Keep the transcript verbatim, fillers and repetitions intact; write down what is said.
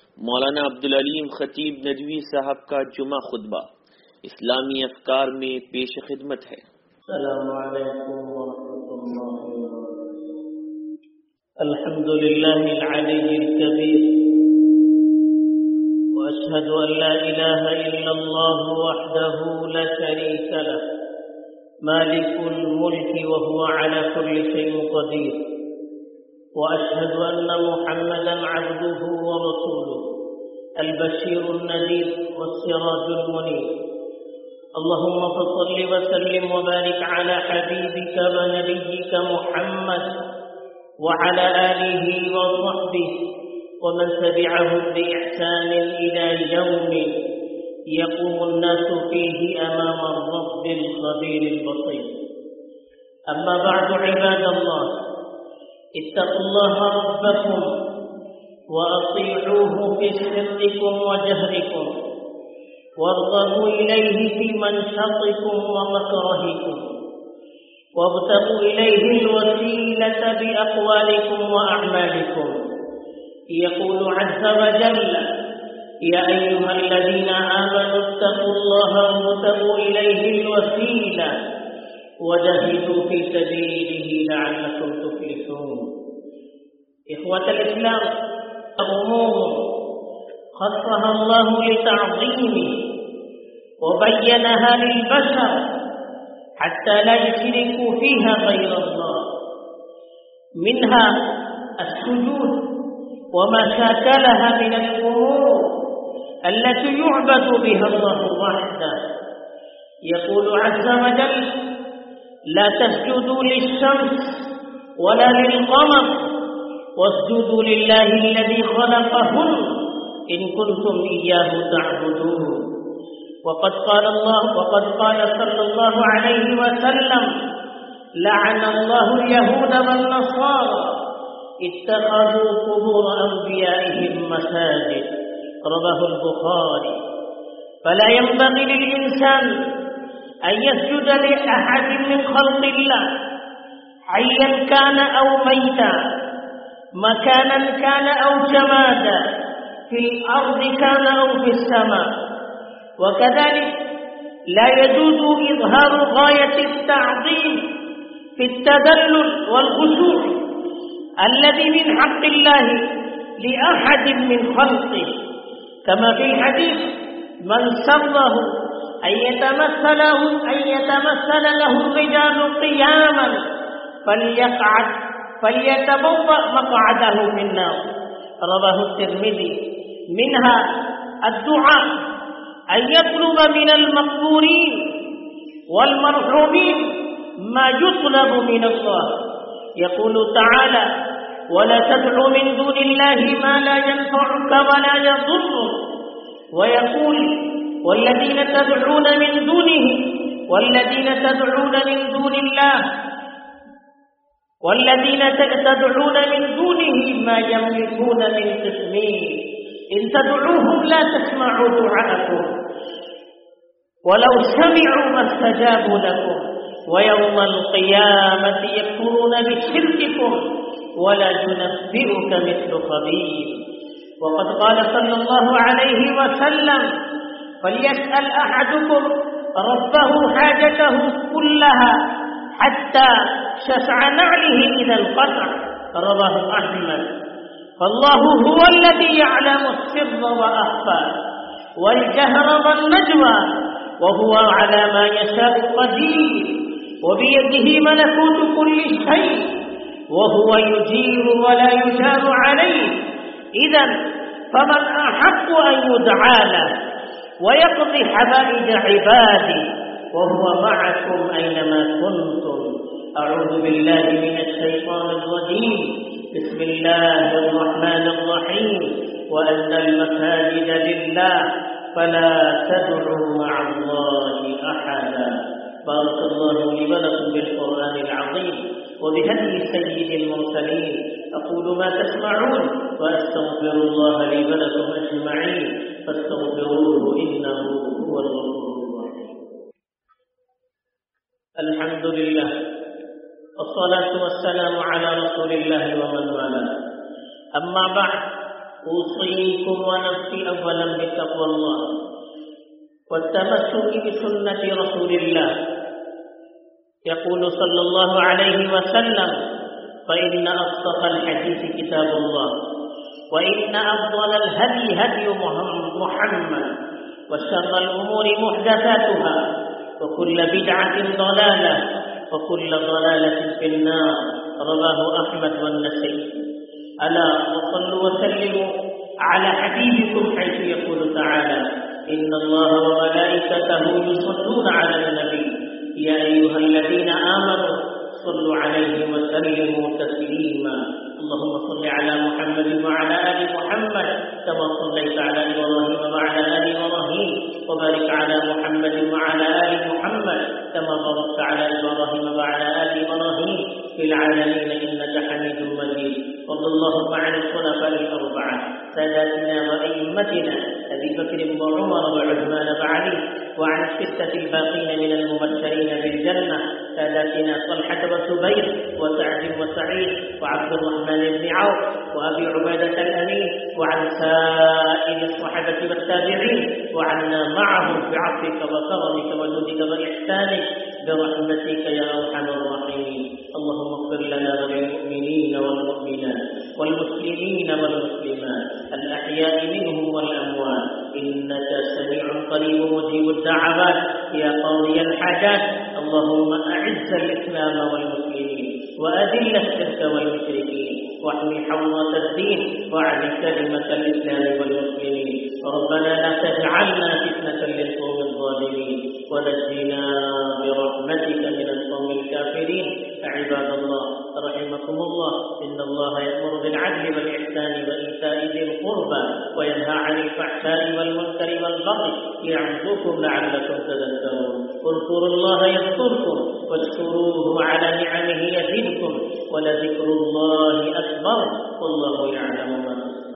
मौलाना अब्दुल अलीम खतीब नदवी साहब का जुमा खुतबा इस्लामी अफकार में पेश खिदमत है। अस्सलामु अलैकुम व रहमतुल्लाहि व बरकातुहू। अल्हम्दुलिल्लाहिल अलीय्यिल कबीर व अशहदु अन ला इलाहा इल्लल्लाहु वहदहू ला शरीका लहु मालिकुल मुल्की व हुवा अला कुल्ली शैइन क़दीर व अशहदु अन्ना मुहम्मदन अब्दुहु व रसूलुहु अल-बशीरुन नज़ीर वस्सिराजुल मुनीर। اللهم فصل وسلم وبارك على حبيبك ونبيك محمد وعلى آله وصحبه ومن تبعهم بإحسان إلى يوم يقوم الناس فيه أمام الرب الخبير البصير. أما بعد عباد الله، اتقوا الله ربكم وأطيعوه في سركم وجهركم وارغبوا إليه في منشطكم ومكرهكم وابتغوا إليه الوسيلة بأقوالكم وأعمالكم. يقول عز وجل: يا أيها الذين آمنوا اتقوا الله وابتغوا إليه الوسيلة وجاهدوا في سبيله لعلكم تفلحون. إخوة الإسلام، أمور خصها الله لتعظيمه وبينها للبشر حتى لا يشركوا فيها غير الله، منها السجود وما شاكلها من الأمور التي يعبد بها الله وحده. يقول عز وجل: لا تسجدوا للشمس ولا للقمر واسجدوا لله الذي خلقهن إن كنتم إياه تعبدون. وقد قال الله وقد قال صلى الله عليه وسلم: لعن الله اليهود والنصارى اتخذوا قبور أنبيائهم مساجد. رواه البخاري. فلا ينبغي للإنسان أن يسجد لأحد من خلق الله حيا كان أو ميتا، مكانا كان أو جمادا، في الأرض كان أو في السماء. وكذلك لا يجوز إظهار غاية التعظيم في التذلل والخشوع الذي من حق الله لأحد من خلقه، كما في الحديث: من سره أن يتمثل أن يتمثل له الرجال قياما فليقعد فليتبوأ مقعده من النار. رواه الترمذي. منها الدعاء، أن يطلب من المقبورين والمرحومين ما يطلب من الله. يقول تعالى: ولا تدع من دون الله ما لا ينفعك ولا يضرك. ويقول: والذين تدعون من دونه والذين تدعون من دون الله والذين تدعون من دونه ما يملكون من قسمين إن تدعوهم لا تسمعوا دعاءكم ولو سمعوا ما استجابوا لكم ويوم القيامة يكفرون بشرككم ولا ينبئك مثل خبير. وقد قال صلى الله عليه وسلم: فليسأل أحدكم ربه حاجته كلها حتى شسع نعله إذا انقطع. رواه أحمد. فالله هو الذي يعلم السر وأخفى والجهر والنجوى، وهو على ما يشاء قدير، وبيده ملكوت كل شيء، وهو يجير ولا يجار عليه. إذن فمن أحق أن يدعى له ويقضي حوائج عباده وهو معكم أينما كنتم. أعوذ بالله من الشيطان الرجيم. بسم الله الرحمن الرحيم. وأن المساجد لله فلا تدعوا مع الله أحدا. بارك الله لي ولكم بالقرآن العظيم وبهدي سيد المرسلين. أقول ما تسمعون وأستغفر الله لي ولكم أجمعين فاستغفروه إنه هو الغفور الرحيم. الحمد لله والصلاة والسلام على رسول الله ومن والاه. أما بعد، أوصيكم ونفسي أولا بتقوى الله والتمسك بسنة رسول الله. يقول صلى الله عليه وسلم: فإن أصدق الحديث كتاب الله، وإن أفضل الهدي هدي محمد، وشر الأمور محدثاتها، وكل بدعة ضلالة، وكل ضلالة في النار. رواه أحمد والنسائي. ألا وصلوا وسلموا على حبيبكم حيث يقول تعالى: إن الله وملائكته يصلون على النبي يا أيها الذين آمنوا صلوا عليه وسلموا تسليما. اللهم صل على محمد وعلى آل محمد كما صليت على إبراهيم وعلى آل إبراهيم، وبارك على محمد وعلى آل محمد كما باركت على إبراهيم وعلى آل إبراهيم في العالمين إنك حميد مجيد. وارض اللهم عن الخلفاء الأربعة ساداتنا وأئمتنا أبي بكر وعمر وعثمان وعلي، وعن الستة الباقين من المبشرين بالجنة ساداتنا طلحة وزبير وسعد وسعيد وعبد الرحمن بن عوف وأبي عبادة الأمين، وعن سائر الصحابة والتابعين، وعنا معهم بعفوك وكرمك وجودك وإحسانك برحمتك يا أرحم الراحمين. اللهم اغفر لنا وللمؤمنين والمؤمنات والمسلمين والمسلمات الأحياء منهم والأموات إنك سميع قريب مجيب الدعوات يا قاضي الحاجات. اللهم أعز الإسلام والمسلمين وأذل الشرك والمشركين واحمي حوضة الدين وأعل كلمة الإسلام والمسلمين. ربنا لا تجعلنا فتنة للقوم الظالمين ونجنا برحمتك من القوم الكافرين. عباد الله رحمكم الله، إن الله يأمر بالعدل والإحسان وإيتاء ذي القربى وينهى عن الفحشاء والمنكر والبغي يعظكم لعلكم تذكرون. اذكروا الله يذكركم واشكروه على نعمه يزدكم ولذكر الله أكبر والله يعلم ما